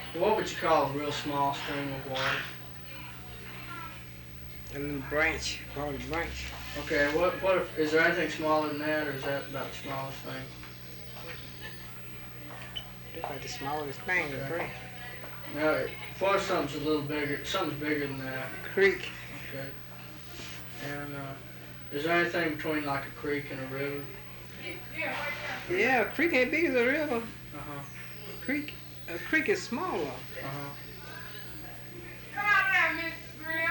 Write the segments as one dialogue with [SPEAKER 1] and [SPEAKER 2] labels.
[SPEAKER 1] What would you call a real small stream of water?
[SPEAKER 2] A little branch, called a branch.
[SPEAKER 1] Okay, what if, is there anything smaller than that, or is that about the smallest thing?
[SPEAKER 2] That's like the smallest thing, the
[SPEAKER 1] Okay.
[SPEAKER 2] branch.
[SPEAKER 1] Now, what if something's a little bigger, something's bigger than that?
[SPEAKER 2] Creek.
[SPEAKER 1] Okay. And is there anything between like a creek and a river?
[SPEAKER 2] Yeah, a creek ain't big as a river.
[SPEAKER 1] Uh-huh.
[SPEAKER 2] A creek is smaller.
[SPEAKER 1] Uh-huh.
[SPEAKER 3] Come out there, Miss Grill.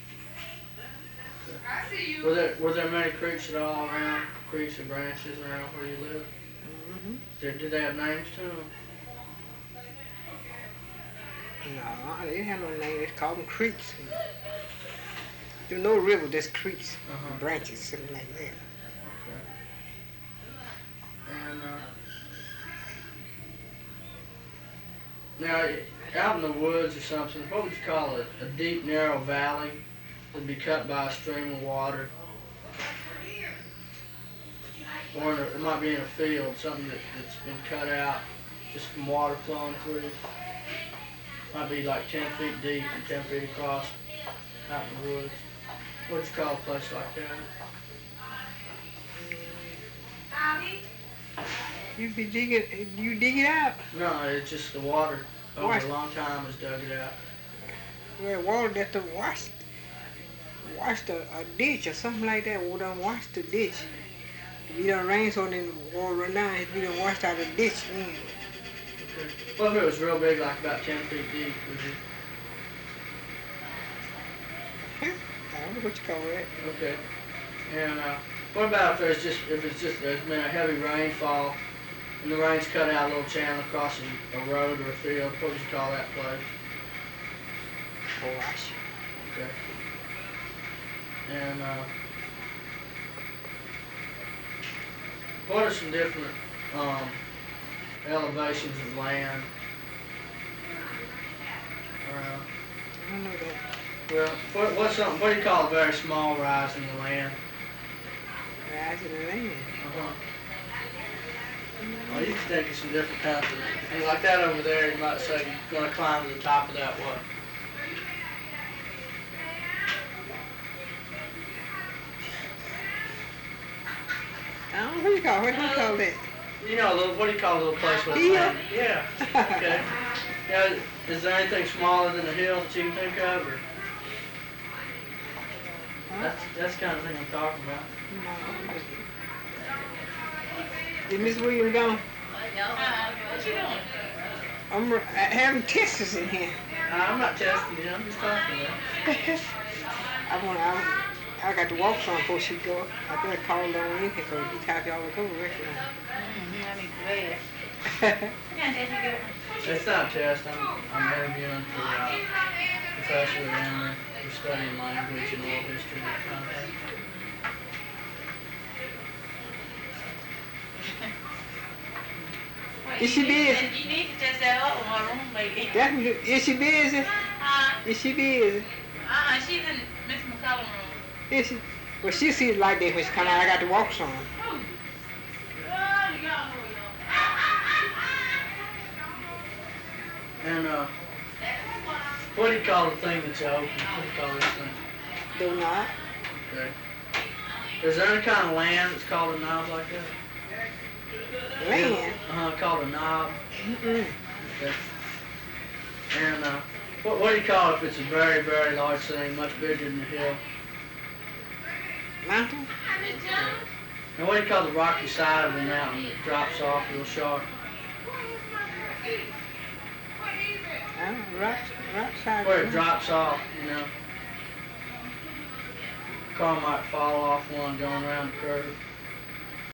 [SPEAKER 3] I see you.
[SPEAKER 1] Were there many creeks at all around, creeks and branches around where you live?
[SPEAKER 2] Mm-hmm.
[SPEAKER 1] Did they have names to them?
[SPEAKER 2] No, they didn't have no name. They called them creeks. There's no river, there's creeks,
[SPEAKER 1] Uh-huh.
[SPEAKER 2] branches, something like that.
[SPEAKER 1] Okay. And now, out in the woods or something, what would you call it? A deep, narrow valley that'd be cut by a stream of water? Or it might be in a field, something that's been cut out, just from water flowing through. Might be like 10 feet deep and 10 feet across out in the woods. What would you call a place like that?
[SPEAKER 3] Bobby?
[SPEAKER 2] You dig it out.
[SPEAKER 1] No, it's just the water over
[SPEAKER 2] Wash.
[SPEAKER 1] a long time has dug it out.
[SPEAKER 2] Where water that to wash a ditch or something like that. We done wash the ditch. If it don't rain so then water run down, if we done washed out the ditch then.
[SPEAKER 1] Okay. Well, if it was real big, like about 10 feet deep, would you?
[SPEAKER 2] I don't know what you call that.
[SPEAKER 1] Okay. And what about if it's just there's been a heavy rainfall and the rain's cut out a little channel across a road or a field? What would you call that place?
[SPEAKER 2] Wash.
[SPEAKER 1] Okay. And what are some different elevations of land around?
[SPEAKER 2] I don't know that.
[SPEAKER 1] Well, what do you call a very small rise in the land?
[SPEAKER 2] Rise in the land.
[SPEAKER 1] Uh-huh. Well, you can think of some different kinds of things. Like that over there, you might say you're going to climb to the top of that what?
[SPEAKER 2] I don't know what do you call that?
[SPEAKER 1] You know, what do you call a little place with
[SPEAKER 2] Hill?
[SPEAKER 1] land? Yeah. Okay. Yeah, is there anything smaller than a hill that you can think of? Or that's the kind of thing I'm talking about.
[SPEAKER 2] No. Is Miss Williams gone?
[SPEAKER 3] What you doing?
[SPEAKER 2] I'm having testers in here.
[SPEAKER 1] I'm not testing you, I'm just talking about it.
[SPEAKER 2] I got to walk some before she go. I better call her on in here because you type y'all look over restaurant.
[SPEAKER 3] I need to wear.
[SPEAKER 1] It's not a test, I'm interviewing for professor and we're studying language and oral history and that kind of thing.
[SPEAKER 2] Is she busy?
[SPEAKER 3] You need to test that other my roommate.
[SPEAKER 2] Definitely. Is she busy? Is she busy?
[SPEAKER 3] She's in Miss McCullum room.
[SPEAKER 2] Is she? Well, she sees like that when she come out. I got to walk some.
[SPEAKER 1] And what do you call the thing that's open? What do you call this thing?
[SPEAKER 2] Do not.
[SPEAKER 1] Okay. Is there any kind of land that's called a knob like that?
[SPEAKER 2] Land?
[SPEAKER 1] Called a knob.
[SPEAKER 2] Mm-mm.
[SPEAKER 1] Okay. And what do you call it if it's a very, very large thing, much bigger than the hill?
[SPEAKER 2] Mountain?
[SPEAKER 1] And what do you call the rocky side of the mountain that drops off real sharp?
[SPEAKER 2] Rock side.
[SPEAKER 1] Where it drops off, you know. Car might fall off one going around the curve.